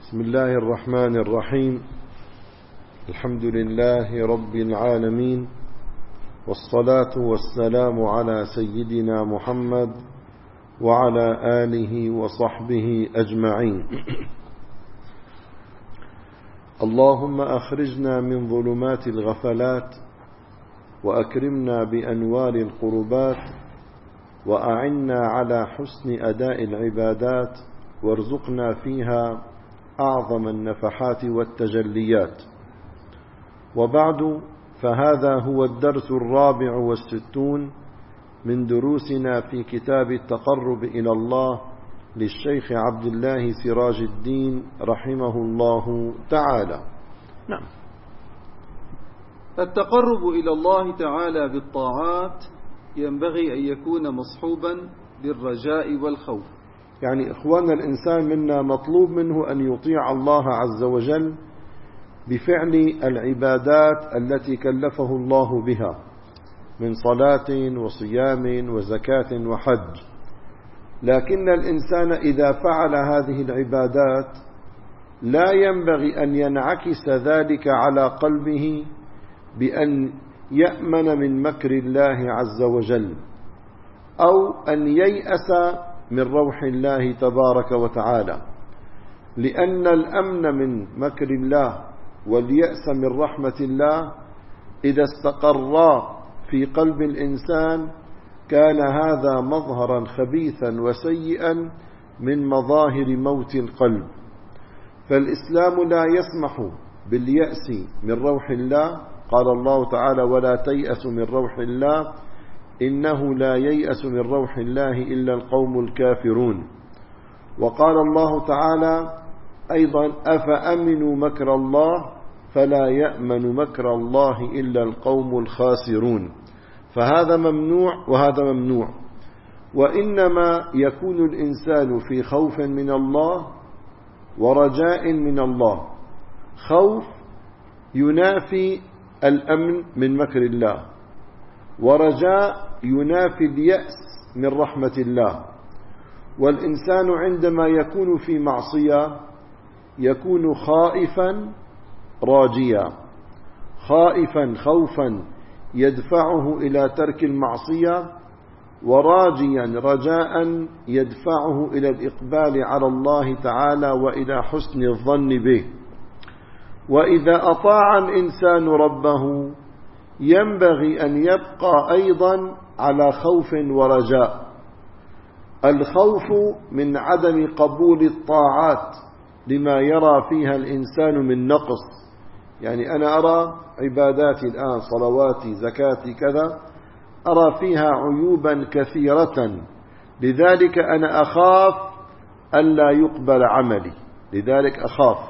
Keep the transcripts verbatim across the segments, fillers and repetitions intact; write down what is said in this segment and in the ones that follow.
بسم الله الرحمن الرحيم. الحمد لله رب العالمين، والصلاة والسلام على سيدنا محمد وعلى آله وصحبه أجمعين. اللهم أخرجنا من ظلمات الغفلات وأكرمنا بأنوار القربات، وأعنا على حسن أداء العبادات، وارزقنا فيها أعظم النفحات والتجليات. وبعد، فهذا هو الدرس الرابع والستون من دروسنا في كتاب التقرب إلى الله للشيخ عبد الله سراج الدين رحمه الله تعالى. نعم. التقرب إلى الله تعالى بالطاعات ينبغي أن يكون مصحوبا بالرجاء والخوف. يعني إخواننا، الإنسان منا مطلوب منه أن يطيع الله عز وجل بفعل العبادات التي كلفه الله بها من صلاة وصيام وزكاة وحج. لكن الإنسان إذا فعل هذه العبادات لا ينبغي أن ينعكس ذلك على قلبه بأن يأمن من مكر الله عز وجل، أو أن ييأس من روح الله تبارك وتعالى، لأن الأمن من مكر الله واليأس من رحمة الله إذا استقرا في قلب الإنسان كان هذا مظهرا خبيثا وسيئا من مظاهر موت القلب. فالإسلام لا يسمح باليأس من روح الله. قال الله تعالى: ولا تيأس من روح الله إنه لا ييأس من روح الله إلا القوم الكافرون. وقال الله تعالى أيضا: أفأمنوا مكر الله فلا يأمن مكر الله إلا القوم الخاسرون. فهذا ممنوع وهذا ممنوع. وإنما يكون الإنسان في خوف من الله ورجاء من الله. خوف ينافي الأمن من مكر الله، ورجاء ينافي اليأس من رحمة الله. والإنسان عندما يكون في معصية يكون خائفا راجيا، خائفا خوفا يدفعه إلى ترك المعصية، وراجيا رجاء يدفعه إلى الإقبال على الله تعالى وإلى حسن الظن به. وإذا أطاع الإنسان ربه ينبغي أن يبقى أيضا على خوف ورجاء. الخوف من عدم قبول الطاعات لما يرى فيها الإنسان من نقص. يعني أنا أرى عباداتي الآن، صلواتي، زكاتي، كذا، أرى فيها عيوبا كثيرة، لذلك أنا أخاف ألا يقبل عملي، لذلك أخاف.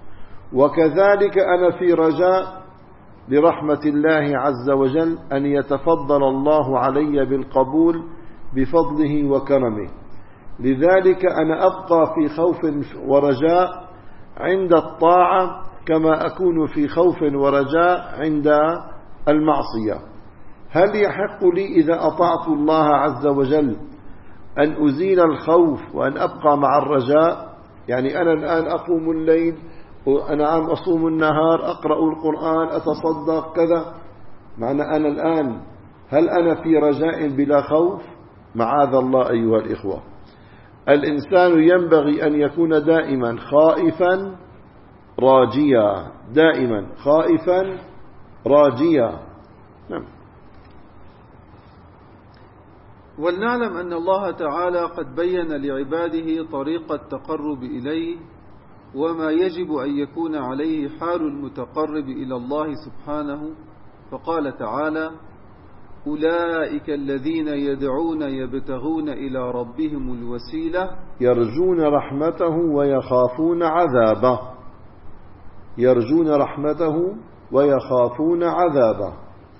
وكذلك أنا في رجاء لرحمة الله عز وجل أن يتفضل الله علي بالقبول بفضله وكرمه، لذلك أنا أبقى في خوف ورجاء عند الطاعة كما أكون في خوف ورجاء عند المعصية. هل يحق لي إذا أطعت الله عز وجل أن أزيل الخوف وأن أبقى مع الرجاء؟ يعني أنا الآن أقوم الليل وأنا عم أصوم النهار، أقرأ القرآن، أتصدق، كذا، معنى أنا الآن هل أنا في رجاء بلا خوف؟ معاذ الله أيها الإخوة. الإنسان ينبغي أن يكون دائما خائفا راجيا، دائما خائفا راجيا. نعم. ولنعلم أن الله تعالى قد بين لعباده طريق التقرب إليه وما يجب أن يكون عليه حال المتقرب إلى الله سبحانه. فقال تعالى: أولئك الذين يدعون يبتغون إلى ربهم الوسيلة يرجون رحمته ويخافون عذابه. يرجون رحمته ويخافون عذابه.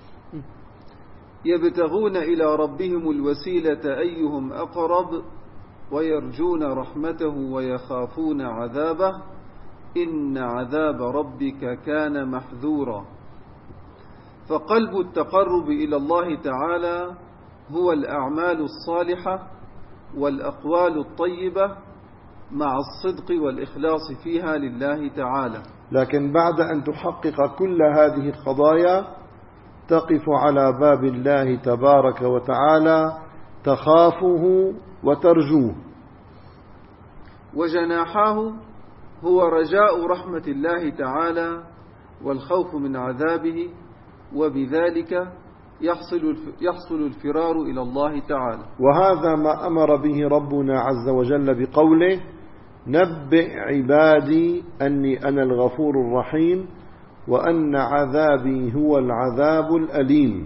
يبتغون إلى ربهم الوسيلة أيهم أقرب ويرجون رحمته ويخافون عذابه إن عذاب ربك كان محذورا. فقلب التقرب إلى الله تعالى هو الأعمال الصالحة والأقوال الطيبة مع الصدق والإخلاص فيها لله تعالى. لكن بعد أن تحقق كل هذه القضايا تقف على باب الله تبارك وتعالى تخافه وترجوه. وجناحاه هو رجاء رحمة الله تعالى والخوف من عذابه، وبذلك يحصل يحصل الفرار إلى الله تعالى. وهذا ما أمر به ربنا عز وجل بقوله: نبئ عبادي أني أنا الغفور الرحيم وأن عذابي هو العذاب الأليم.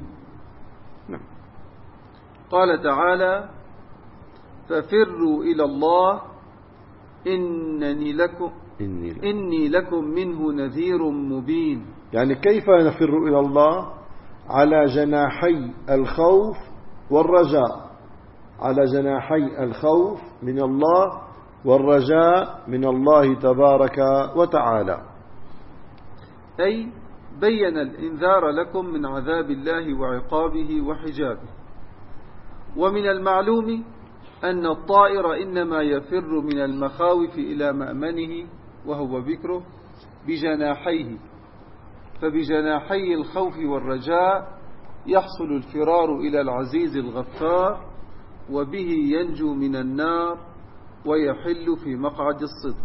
قال تعالى: ففروا إلى الله إنني لكم إني, إني لكم منه نذير مبين. يعني كيف نفر إلى الله؟ على جناحي الخوف والرجاء، على جناحي الخوف من الله والرجاء من الله تبارك وتعالى. أي بين الإنذار لكم من عذاب الله وعقابه وحجابه. ومن المعلوم أن الطائر إنما يفر من المخاوف إلى مأمنه وهو بكره بجناحيه، فبجناحي الخوف والرجاء يحصل الفرار إلى العزيز الغفار، وبه ينجو من النار ويحل في مقعد الصدق.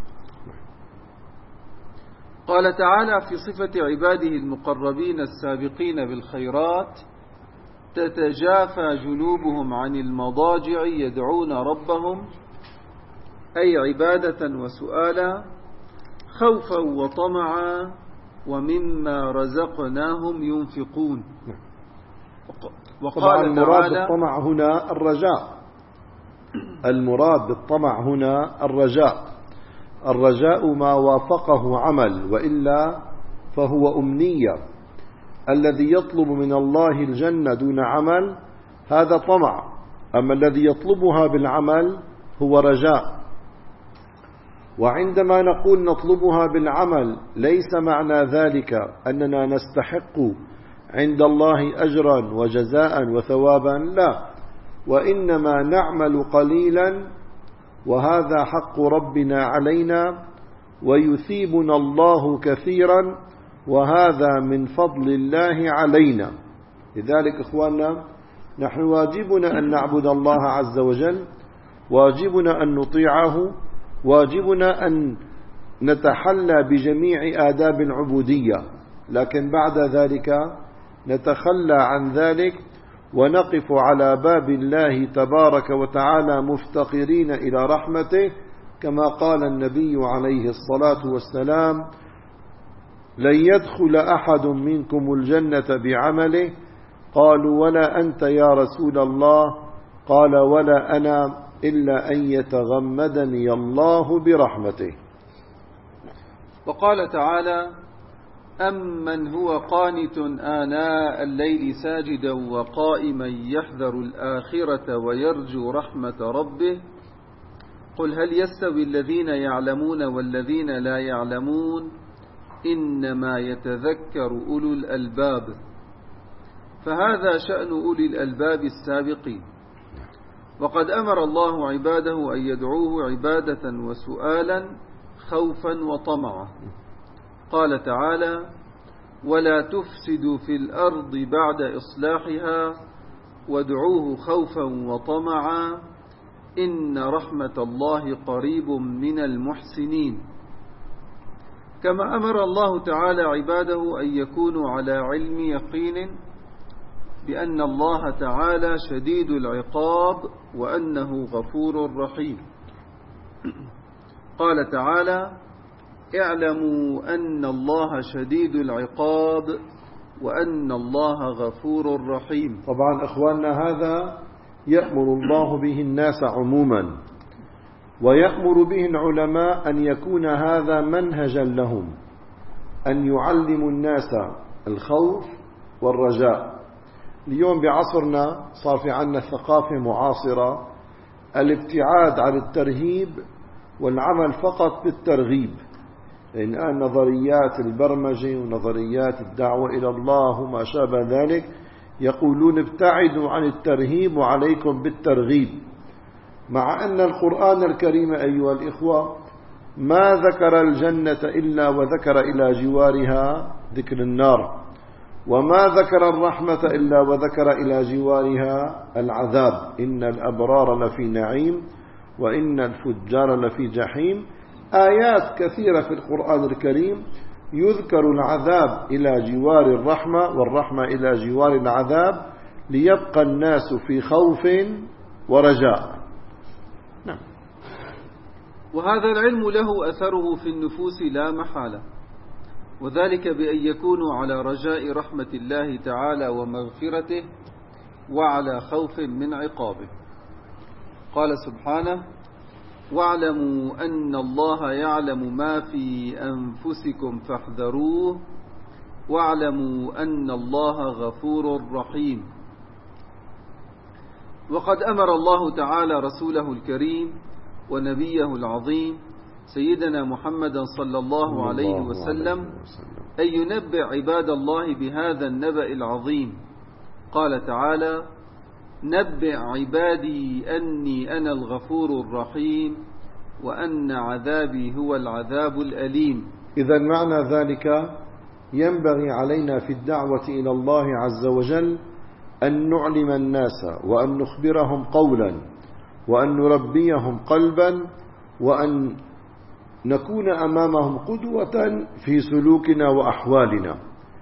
قال تعالى في صفة عباده المقربين السابقين بالخيرات: تتجافى جنوبهم عن المضاجع يدعون ربهم، أي عبادة وسؤالا، خوفا وطمعا، ومما رزقناهم ينفقون. وقال المراد بالطمع هنا الرجاء، المراد بالطمع هنا الرجاء. الرجاء ما وافقه عمل، وإلا فهو أمنية. الذي يطلب من الله الجنة دون عمل هذا طمع، أما الذي يطلبها بالعمل هو رجاء. وعندما نقول نطلبها بالعمل ليس معنى ذلك أننا نستحق عند الله أجرا وجزاء وثوابا، لا، وإنما نعمل قليلا وهذا حق ربنا علينا، ويثيبنا الله كثيرا وهذا من فضل الله علينا. لذلك إخواننا، نحن واجبنا أن نعبد الله عز وجل، واجبنا أن نطيعه، واجبنا أن نتحلى بجميع آداب العبودية، لكن بعد ذلك نتخلى عن ذلك ونقف على باب الله تبارك وتعالى مفتقرين إلى رحمته، كما قال النبي عليه الصلاة والسلام: لن يدخل أحد منكم الجنة بعمله. قالوا: ولا أنت يا رسول الله؟ قال: ولا أنا، إلا أن يتغمدني الله برحمته. وقال تعالى: أمن هو قانت آناء الليل ساجدا وقائما يحذر الآخرة ويرجو رحمة ربه، قل هل يستوي الذين يعلمون والذين لا يعلمون، إنما يتذكر أولو الألباب. فهذا شأن أولي الألباب السابقين. وقد أمر الله عباده أن يدعوه عبادة وسؤالا، خوفا وطمعا. قال تعالى: ولا تفسدوا في الأرض بعد إصلاحها وادعوه خوفا وطمعا إن رحمة الله قريب من المحسنين. كما أمر الله تعالى عباده أن يكونوا على علم يقين بأن الله تعالى شديد العقاب وأنه غفور رحيم. قال تعالى: اعلموا أن الله شديد العقاب وأن الله غفور رحيم. طبعا إخواننا، هذا يأمر الله به الناس عموما، ويأمر به العلماء أن يكون هذا منهجا لهم، أن يعلموا الناس الخوف والرجاء. اليوم بعصرنا صار في عنا ثقافة معاصرة، الابتعاد عن الترهيب والعمل فقط بالترغيب. لأن الآن نظريات البرمجة ونظريات الدعوة إلى الله وما شابه ذلك يقولون ابتعدوا عن الترهيب وعليكم بالترغيب. مع أن القرآن الكريم أيها الإخوة ما ذكر الجنة إلا وذكر إلى جوارها ذكر النار، وما ذكر الرحمة إلا وذكر إلى جوارها العذاب. إن الأبرار لفي نعيم وإن الفجار لفي جحيم. آيات كثيرة في القرآن الكريم يذكر العذاب إلى جوار الرحمة والرحمة إلى جوار العذاب، ليبقى الناس في خوف ورجاء. نعم. وهذا العلم له أثره في النفوس لا محالة، وذلك بأن يكونوا على رجاء رحمة الله تعالى ومغفرته وعلى خوف من عقابه. قال سبحانه: واعلموا أن الله يعلم ما في أنفسكم فاحذروه واعلموا أن الله غفور رحيم. وقد أمر الله تعالى رسوله الكريم ونبيه العظيم سيدنا محمد صلى الله عليه وسلم أن ينبئ عباد الله بهذا النبأ العظيم. قال تعالى: نبئ عبادي أني أنا الغفور الرحيم وأن عذابي هو العذاب الأليم. إذا معنى ذلك ينبغي علينا في الدعوة إلى الله عز وجل أن نعلم الناس وأن نخبرهم قولا وأن نربيهم قلبا وأن نكون أمامهم قدوة في سلوكنا وأحوالنا.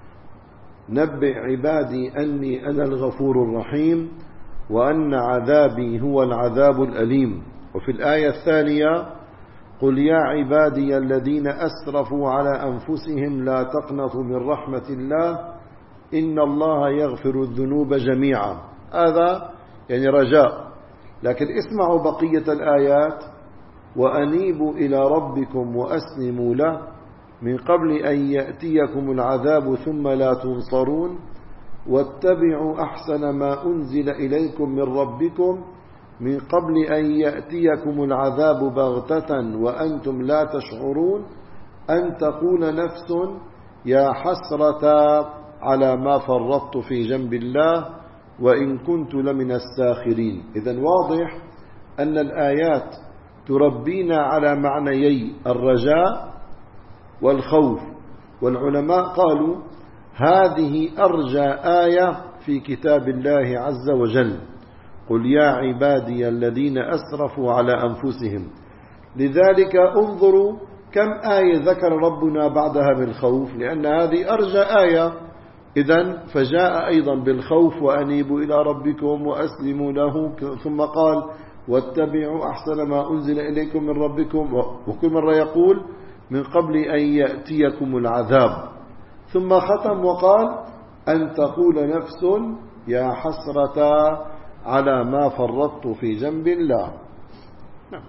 نبئ عبادي أني أنا الغفور الرحيم وأن عذابي هو العذاب الأليم. وفي الآية الثانية: قل يا عبادي الذين أسرفوا على أنفسهم لا تقنطوا من رحمة الله إن الله يغفر الذنوب جميعا. هذا يعني رجاء. لكن اسمعوا بقية الآيات: وأنيبوا إلى ربكم وأسلموا له من قبل أن يأتيكم العذاب ثم لا تنصرون واتبعوا أحسن ما أنزل إليكم من ربكم من قبل أن يأتيكم العذاب بغتة وأنتم لا تشعرون أن تقول نفس يا حسرة على ما فرطت في جنب الله وإن كنت لمن الساخرين. إذن واضح أن الآيات تربينا على معنيي الرجاء والخوف. والعلماء قالوا هذه أرجى آية في كتاب الله عز وجل: قل يا عبادي الذين أسرفوا على أنفسهم. لذلك انظروا كم آية ذكر ربنا بعدها بالخوف، لأن هذه أرجى آية. إذن فجاء أيضا بالخوف: وأنيبوا إلى ربكم وأسلموا له، ثم قال: واتبعوا أحسن ما أنزل إليكم من ربكم، وكل مرة يقول: من قبل أن يأتيكم العذاب، ثم ختم وقال: أن تقول نفس يا حسرة على ما فرطت في جنب الله. نعم.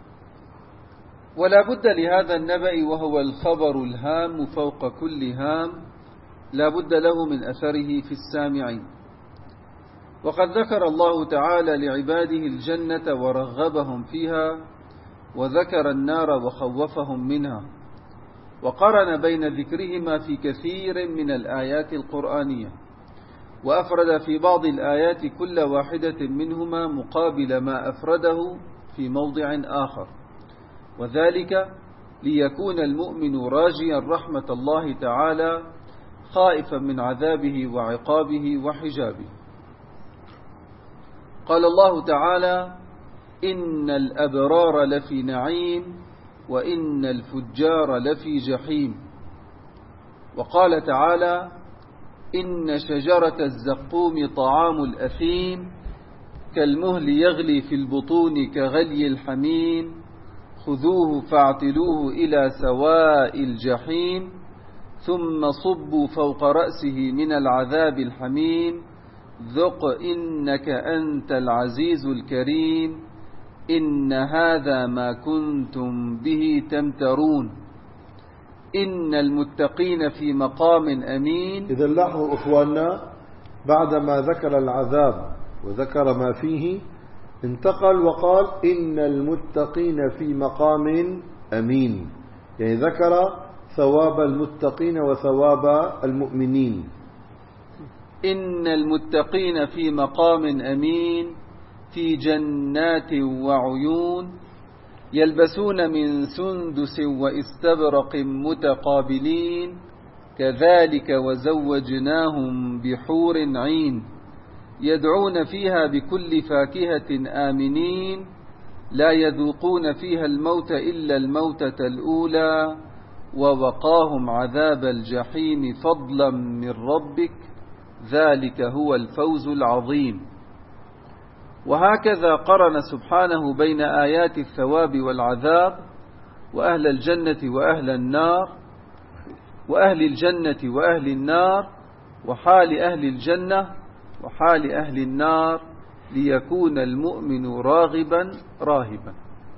ولا بد لهذا النبأ وهو الخبر الهام فوق كل هام لا بد له من أثره في السامعين. وقد ذكر الله تعالى لعباده الجنة ورغبهم فيها، وذكر النار وخوفهم منها، وقرن بين ذكرهما في كثير من الآيات القرآنية، وأفرد في بعض الآيات كل واحدة منهما مقابل ما أفرده في موضع آخر، وذلك ليكون المؤمن راجيا رحمة الله تعالى خائفا من عذابه وعقابه وحجابه. قال الله تعالى: إن الأبرار لفي نعيم وإن الفجار لفي جحيم. وقال تعالى: إن شجرة الزقوم طعام الأثيم كالمهل يغلي في البطون كغلي الحميم خذوه فاعتلوه إلى سواء الجحيم ثم صبوا فوق رأسه من العذاب الحميم ذق إنك أنت العزيز الكريم إن هذا ما كنتم به تمترون إن المتقين في مقام أمين. إذا لاحظوا أخواننا، بعدما ذكر العذاب وذكر ما فيه انتقل وقال إن المتقين في مقام أمين، يعني ذكر ثواب المتقين وثواب المؤمنين. إن المتقين في مقام أمين في جنات وعيون يلبسون من سندس واستبرق متقابلين كذلك وزوجناهم بحور عين يدعون فيها بكل فاكهة آمنين لا يذوقون فيها الموت إلا الموتة الأولى ووقاهم عذاب الجحيم فضلا من ربك ذلك هو الفوز العظيم. وهكذا قرن سبحانه بين آيات الثواب والعذاب وأهل الجنة وأهل النار وأهل الجنة وأهل النار وحال أهل الجنة وحال أهل النار ليكون المؤمن راغبا راهبا.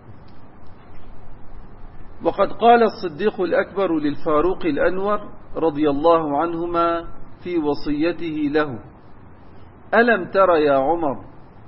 وقد قال الصديق الأكبر للفاروق الأنور رضي الله عنهما في وصيته له: ألم تر يا عمر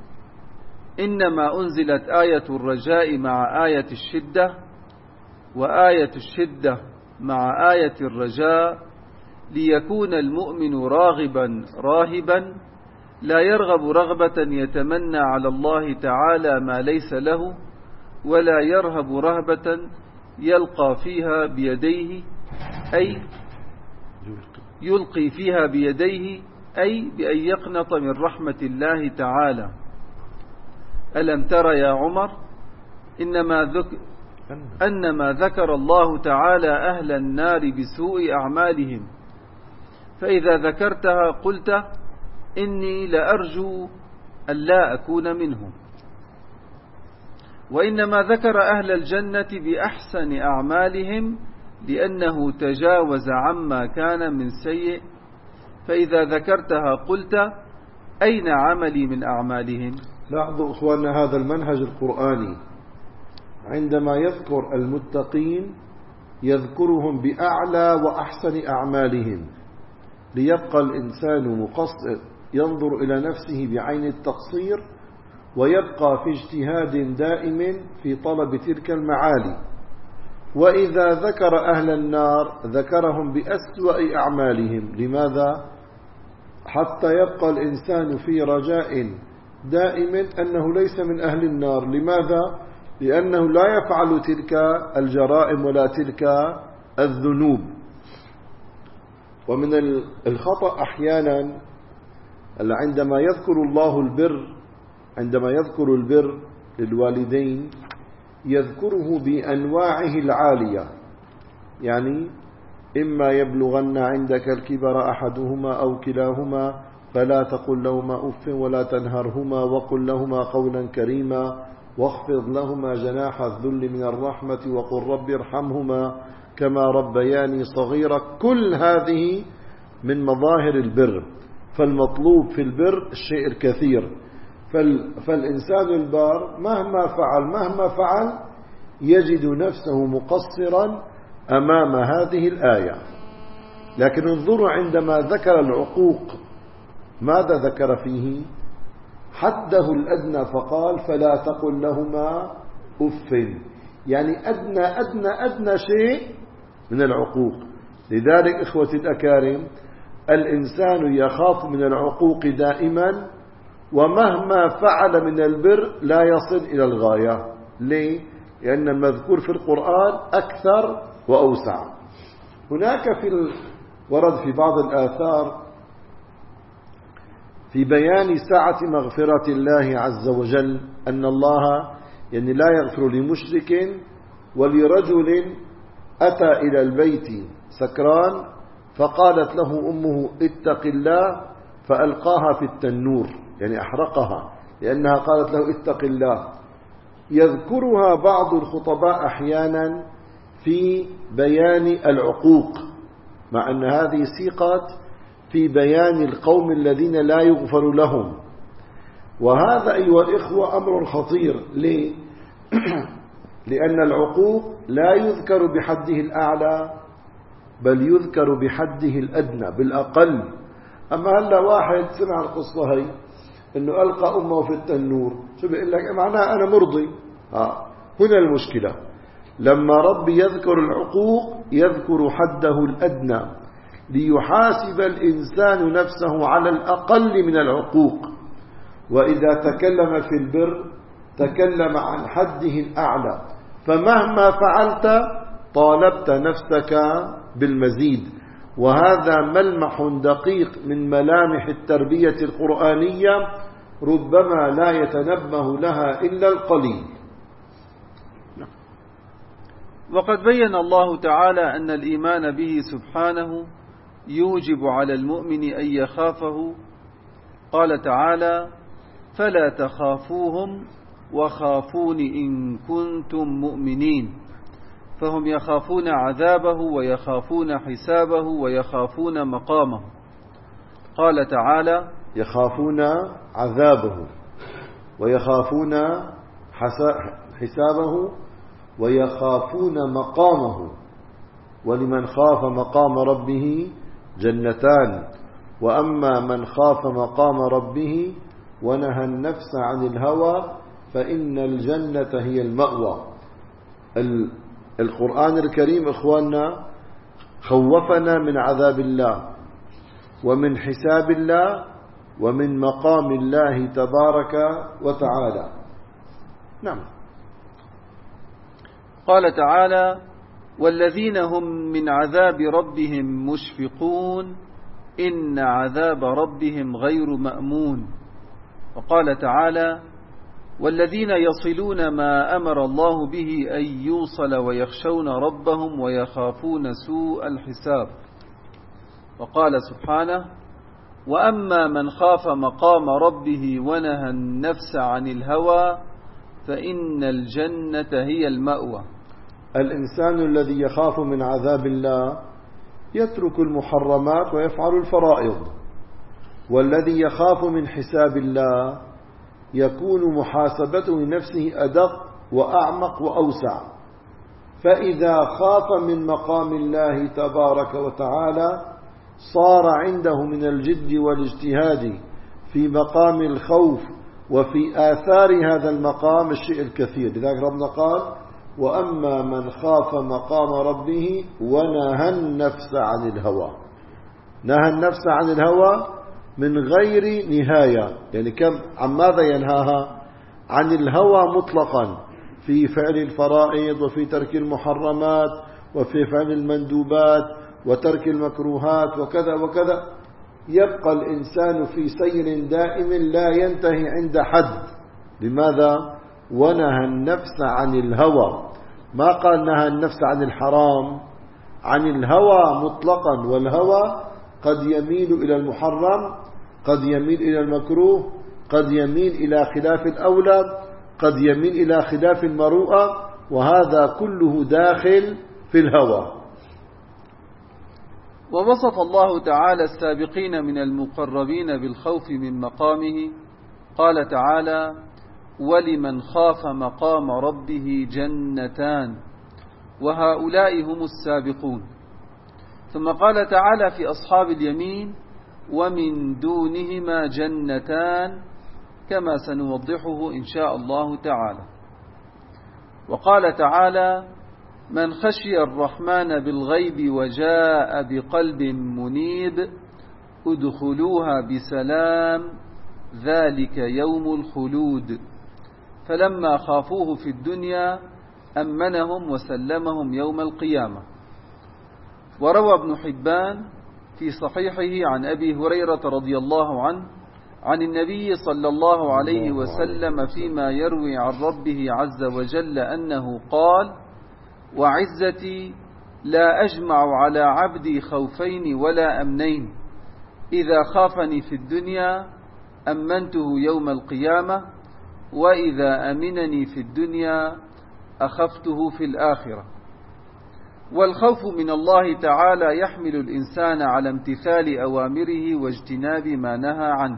إنما أنزلت آية الرجاء مع آية الشدة وآية الشدة مع آية الرجاء ليكون المؤمن راغبا راهبا لا يرغب رغبة يتمنى على الله تعالى ما ليس له ولا يرهب رهبة يلقى فيها بيديه أي يلقي فيها بيديه أي بأن يقنط من رحمة الله تعالى. ألم تر يا عمر إنما ذك أنما ذكر الله تعالى أهل النار بسوء أعمالهم فإذا ذكرتها قلت إني لأرجو أن لا أكون منهم، وإنما ذكر أهل الجنة بأحسن أعمالهم لأنه تجاوز عما كان من سيء فإذا ذكرتها قلت أين عملي من أعمالهم. لاحظوا أخواننا هذا المنهج القرآني عندما يذكر المتقين يذكرهم بأعلى وأحسن أعمالهم ليبقى الإنسان مقصر ينظر إلى نفسه بعين التقصير ويبقى في اجتهاد دائم في طلب تلك المعالي. وإذا ذكر أهل النار ذكرهم بأسوأ أعمالهم. لماذا؟ حتى يبقى الإنسان في رجاء دائم أنه ليس من أهل النار. لماذا؟ لأنه لا يفعل تلك الجرائم ولا تلك الذنوب. ومن الخطأ أحيانا عندما يذكر الله البر عندما يذكر البر للوالدين يذكره بأنواعه العالية، يعني إما يبلغن عندك الكبر أحدهما أو كلاهما فلا تقل لهما أف ولا تنهرهما وقل لهما قولا كريما واخفض لهما جناح الذل من الرحمة وقل رب ارحمهما كما ربياني صغيرا. كل هذه من مظاهر البر. فالمطلوب في البر الشيء الكثير. فالإنسان البار مهما فعل مهما فعل يجد نفسه مقصرا أمام هذه الآية. لكن انظروا عندما ذكر العقوق ماذا ذكر فيه؟ حده الأدنى فقال فلا تقل لهما أف، يعني أدنى أدنى أدنى شيء من العقوق. لذلك إخوتي الأكارم الإنسان يخاف من العقوق دائما ومهما فعل من البر لا يصل إلى الغاية. ليه؟ لأن المذكور في القرآن أكثر وأوسع. هناك في ال... ورد في بعض الآثار في بيان سعة مغفرة الله عز وجل أن الله يعني لا يغفر لمشرك ولرجل أتى إلى البيت سكران فقالت له أمه اتق الله فألقاها في التنور، يعني أحرقها لأنها قالت له اتق الله. يذكرها بعض الخطباء أحيانا في بيان العقوق، مع أن هذه سيقت في بيان القوم الذين لا يغفر لهم. وهذا أيها الإخوة أمر خطير. ليه؟ لأن العقوق لا يذكر بحده الأعلى بل يذكر بحده الأدنى بالأقل. أما هلا واحد سمع القصة هي أنه ألقى أمه في التنور، شو بيقول لك؟ معناها أنا مرضي. آه. هنا المشكلة. لما ربي يذكر العقوق يذكر حده الأدنى ليحاسب الإنسان نفسه على الأقل من العقوق. وإذا تكلم في البر تكلم عن حده الأعلى، فمهما فعلت طالبت نفسك بالمزيد. وهذا ملمح دقيق من ملامح التربية القرآنية ربما لا يتنبه لها إلا القليل. وقد بين الله تعالى أن الإيمان به سبحانه يوجب على المؤمن أن يخافه. قال تعالى: فلا تخافوهم وخافون إن كنتم مؤمنين. فهم يخافون عذابه ويخافون حسابه ويخافون مقامه. قال تعالى: يخافون عذابه ويخافون حسابه ويخافون مقامه. ولمن خاف مقام ربه جنتان، وأما من خاف مقام ربه ونهى النفس عن الهوى فإن الجنة هي المأوى. القرآن الكريم إخواننا خوفنا من عذاب الله ومن حساب الله ومن مقام الله تبارك وتعالى. نعم. قال تعالى: والذين هم من عذاب ربهم مشفقون إن عذاب ربهم غير مأمون. وقال تعالى: والذين يصلون ما أمر الله به أن يوصل ويخشون ربهم ويخافون سوء الحساب. وقال سبحانه: وأما من خاف مقام ربه ونهى النفس عن الهوى فإن الجنة هي المأوى. الإنسان الذي يخاف من عذاب الله يترك المحرمات ويفعل الفرائض، والذي يخاف من حساب الله يكون محاسبته لنفسه أدق وأعمق وأوسع. فإذا خاف من مقام الله تبارك وتعالى صار عنده من الجد والاجتهاد في مقام الخوف وفي آثار هذا المقام الشيء الكثير. لذلك ربنا قال: وأما من خاف مقام ربه ونهى النفس عن الهوى. نهى النفس عن الهوى من غير نهاية، يعني كم عن ماذا ينهاها؟ عن الهوى مطلقا في فعل الفرائض وفي ترك المحرمات وفي فعل المندوبات وترك المكروهات وكذا وكذا. يبقى الإنسان في سير دائم لا ينتهي عند حد. لماذا؟ ونهى النفس عن الهوى. ما قال نهى النفس عن الحرام، عن الهوى مطلقا. والهوى قد يميل إلى المحرم، قد يميل إلى المكروه، قد يميل إلى خلاف الأولى، قد يميل إلى خلاف المروءة، وهذا كله داخل في الهوى. ووصف الله تعالى السابقين من المقربين بالخوف من مقامه. قال تعالى: ولمن خاف مقام ربه جنتان وهؤلاء هم السابقون. ثم قال تعالى في أصحاب اليمين: ومن دونهما جنتان، كما سنوضحه إن شاء الله تعالى. وقال تعالى: من خشي الرحمن بالغيب وجاء بقلب منيب ادخلوها بسلام ذلك يوم الخلود. فلما خافوه في الدنيا أمنهم وسلمهم يوم القيامة. وروى ابن حبان في صحيحه عن أبي هريرة رضي الله عنه عن النبي صلى الله عليه وسلم فيما يروي عن ربه عز وجل أنه قال: وعزتي لا أجمع على عبدي خوفين ولا أمنين، إذا خافني في الدنيا أمنته يوم القيامة، وإذا أمنني في الدنيا أخفته في الآخرة. والخوف من الله تعالى يحمل الإنسان على امتثال أوامره واجتناب ما نهى عنه.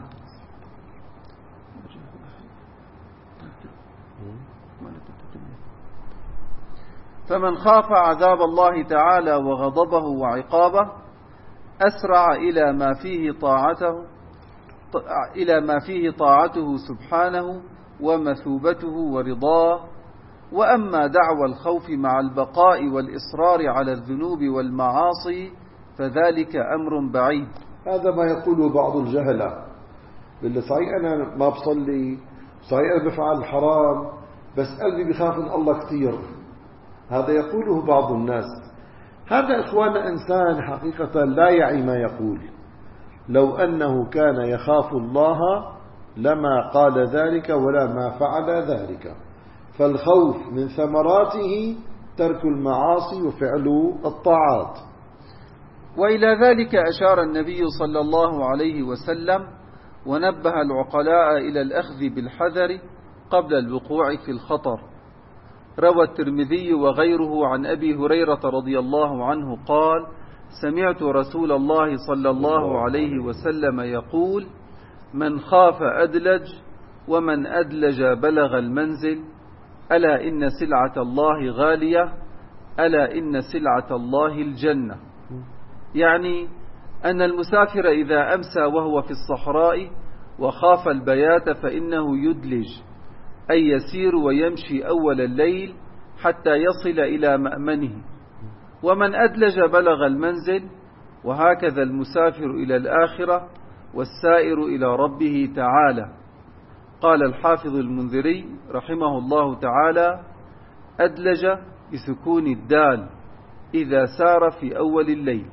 فمن خاف عذاب الله تعالى وغضبه وعقابه أسرع إلى ما فيه طاعته إلى ما فيه طاعته سبحانه ومثوبته ورضاه. وأما دعوى الخوف مع البقاء والإصرار على الذنوب والمعاصي فذلك أمر بعيد. هذا ما يقوله بعض الجهلة، بالله صحيح أنا ما بصلي، صحيح أنا بفعل الحرام، بس قلبي بخاف من الله كثير. هذا يقوله بعض الناس. هذا إخوانا إنسان حقيقة لا يعي ما يقول. لو أنه كان يخاف الله لما قال ذلك ولا ما فعل ذلك. فالخوف من ثمراته ترك المعاصي وفعل الطاعات. وإلى ذلك أشار النبي صلى الله عليه وسلم ونبه العقلاء إلى الأخذ بالحذر قبل الوقوع في الخطر. روى الترمذي وغيره عن أبي هريرة رضي الله عنه قال: سمعت رسول الله صلى الله عليه وسلم يقول: من خاف أدلج، ومن أدلج بلغ المنزل، ألا إن سلعة الله غالية، ألا إن سلعة الله الجنة. يعني أن المسافر إذا أمسى وهو في الصحراء وخاف البيات فإنه يدلج، أي يسير ويمشي أول الليل حتى يصل إلى مأمنه. ومن أدلج بلغ المنزل، وهكذا المسافر إلى الآخرة والسائر إلى ربه تعالى. قال الحافظ المنذري رحمه الله تعالى: أدلج بسكون الدال إذا سار في أول الليل.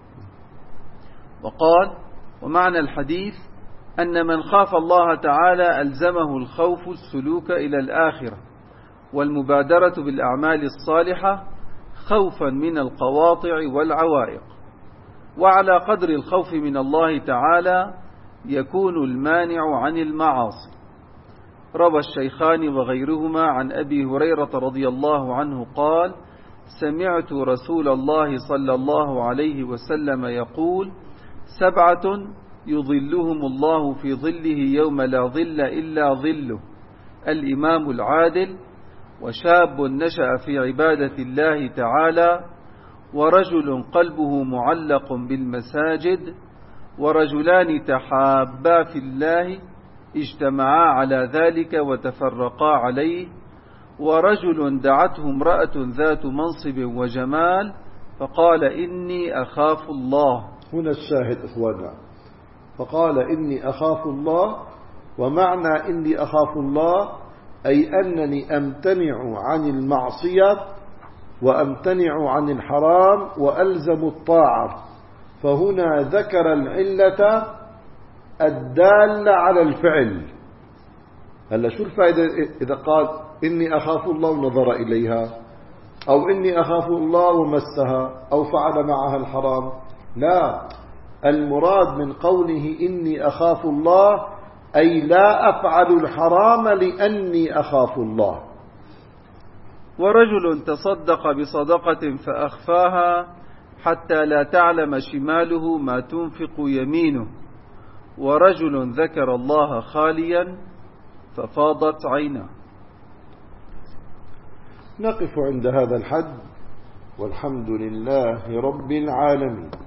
وقال: ومعنى الحديث أن من خاف الله تعالى ألزمه الخوف السلوك إلى الآخرة والمبادرة بالأعمال الصالحة خوفا من القواطع والعوائق. وعلى قدر الخوف من الله تعالى يكون المانع عن المعاصي. روى الشيخان وغيرهما عن أبي هريرة رضي الله عنه قال: سمعت رسول الله صلى الله عليه وسلم يقول: سبعة يظلهم الله في ظله يوم لا ظل إلا ظله: الإمام العادل، وشاب نشأ في عبادة الله تعالى، ورجل قلبه معلق بالمساجد، ورجلان تحابا في الله اجتمعا على ذلك وتفرقا عليه، ورجل دعته امرأة ذات منصب وجمال فقال: إني أخاف الله. هنا الشاهد إخوانا، فقال: إني أخاف الله. ومعنى إني أخاف الله أي أنني أمتنع عن المعصية وأمتنع عن الحرام وألزم الطاعة. فهنا ذكر العلة الدالة على الفعل. هلا شو الفائدة إذا قال إني أخاف الله ونظر إليها، أو إني أخاف الله ومسها، أو فعل معها الحرام؟ لا، المراد من قوله إني أخاف الله أي لا أفعل الحرام لأني أخاف الله. ورجل تصدق بصدقة فأخفاها حتى لا تعلم شماله ما تنفق يمينه، ورجل ذكر الله خاليا ففاضت عينه. نقف عند هذا الحد، والحمد لله رب العالمين.